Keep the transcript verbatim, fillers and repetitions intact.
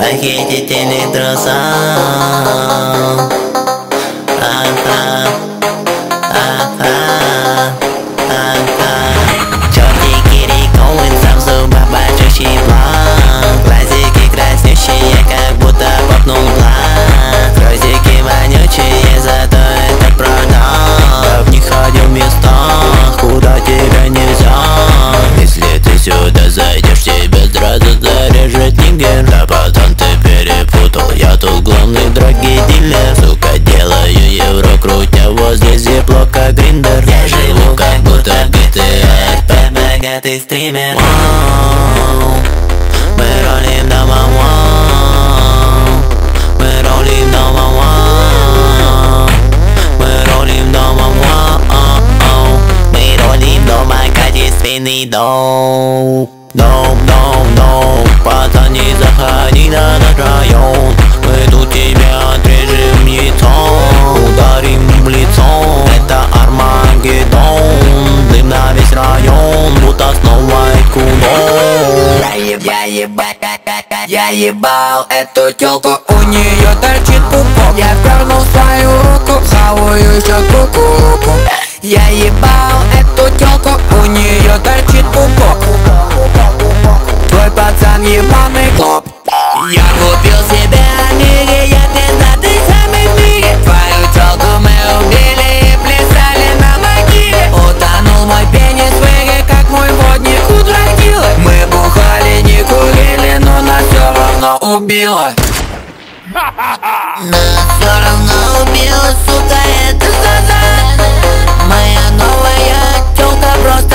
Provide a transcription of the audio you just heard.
похитительных трусов. Ага, ага, ага. Чёртики рекоин, сам в зубах большущий план. Глазики краснющие, как будто попнул план. Трусики вонючие, зато это продам. Я в них ходил в местах, куда тебя нельзя. Если ты сюда зайдешь, тебя сразу зарежет нигер. Да потом ты перепутал, я тут главный драгдилер. Сука, делаю евро, крутя возле зиплок, как гриндер. Я живу как будто джи ти эй ар пи, богатый стример. Вау, мы ролим дома, вау, мы ролим дома, вау, мы ролим дома, вау, мы ролим дома, качественный дом. Дом, дом, дом, пацаны, заходи на наш район. Мы тут тебя отрежем яйцом, ударим в лицо. Это Армагеддон, дым на весь район, будто снова кулон. Я ебал, я ебал, я ебал эту тёлку, у неё торчит пупок. Я впернул свою руку, хаваю ещё кукуруку. Я ебал эту тёлку, у неё торчит пупок. Твой пацан ебаный клоп. Я купил себе Амиги, я пиздатый самый в мире. Твою тёлку мы убили и плясали на могиле. Утонул мой пенис в эге, как мой водник у драгдилы. Мы бухали, не курили, но нас всё равно убило. Нас всё равно убило, сука, это за. Моя новая тёлка просто